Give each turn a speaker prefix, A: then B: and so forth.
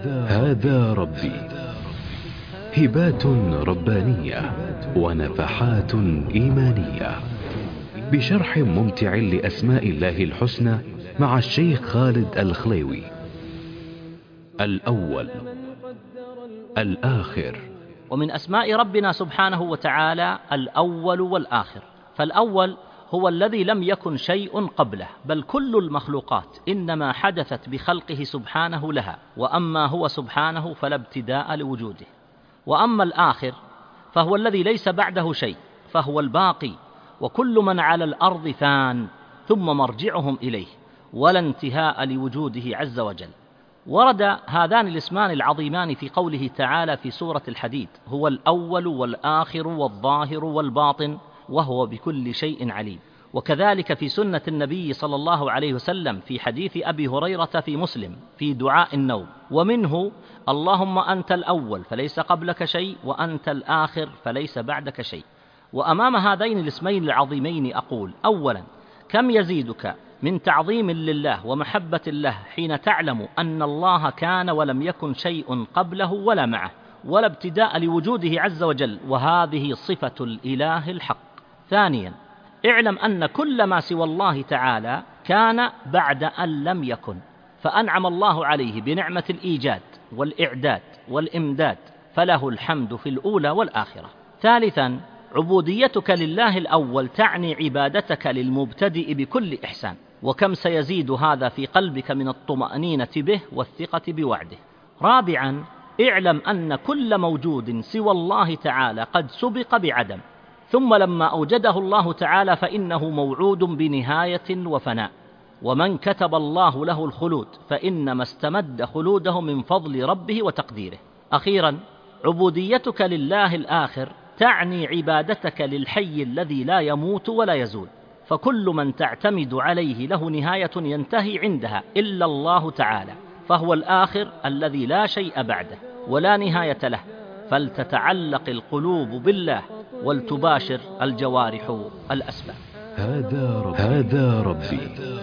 A: هذا ربي. هبات ربانية ونفحات إيمانية بشرح ممتع لأسماء الله الحسنى مع الشيخ خالد الخليوي. الأول، الآخر.
B: ومن أسماء ربنا سبحانه وتعالى الأول والآخر. فالأول هو الذي لم يكن شيء قبله، بل كل المخلوقات إنما حدثت بخلقه سبحانه لها، وأما هو سبحانه فلا ابتداء لوجوده. وأما الآخر فهو الذي ليس بعده شيء، فهو الباقي، وكل من على الأرض فان، ثم مرجعهم إليه، ولا انتهاء لوجوده عز وجل. ورد هذان الاسمان العظيمان في قوله تعالى في سورة الحديد: هو الأول والآخر والظاهر والباطن وهو بكل شيء عليم. وكذلك في سنة النبي صلى الله عليه وسلم في حديث أبي هريرة في مسلم في دعاء النوم، ومنه: اللهم أنت الأول فليس قبلك شيء، وأنت الآخر فليس بعدك شيء. وأمام هذين الاسمين العظيمين أقول: أولا، كم يزيدك من تعظيم لله ومحبة له حين تعلم أن الله كان ولم يكن شيء قبله ولا معه، ولا ابتداء لوجوده عز وجل، وهذه صفة الإله الحق. ثانيا، اعلم أن كل ما سوى الله تعالى كان بعد أن لم يكن، فأنعم الله عليه بنعمة الإيجاد والإعداد والإمداد، فله الحمد في الأولى والآخرة. ثالثا، عبوديتك لله الأول تعني عبادتك للمبتدئ بكل إحسان، وكم سيزيد هذا في قلبك من الطمأنينة به والثقة بوعده. رابعا، اعلم أن كل موجود سوى الله تعالى قد سبق بعدم، ثم لما أوجده الله تعالى فإنه موعود بنهاية وفناء، ومن كتب الله له الخلود فإنما استمد خلوده من فضل ربه وتقديره. أخيرا، عبوديتك لله الآخر تعني عبادتك للحي الذي لا يموت ولا يزول، فكل من تعتمد عليه له نهاية ينتهي عندها إلا الله تعالى، فهو الآخر الذي لا شيء بعده ولا نهاية له، فلتتعلق القلوب بالله ولتباشر الجوارح الأسباب.
A: هذا ربي.